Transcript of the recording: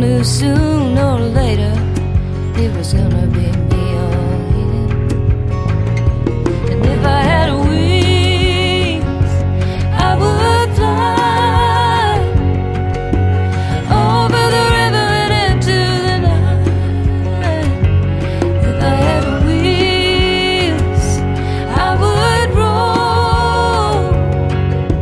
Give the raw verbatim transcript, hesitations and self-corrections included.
knew sooner or later it was gonna be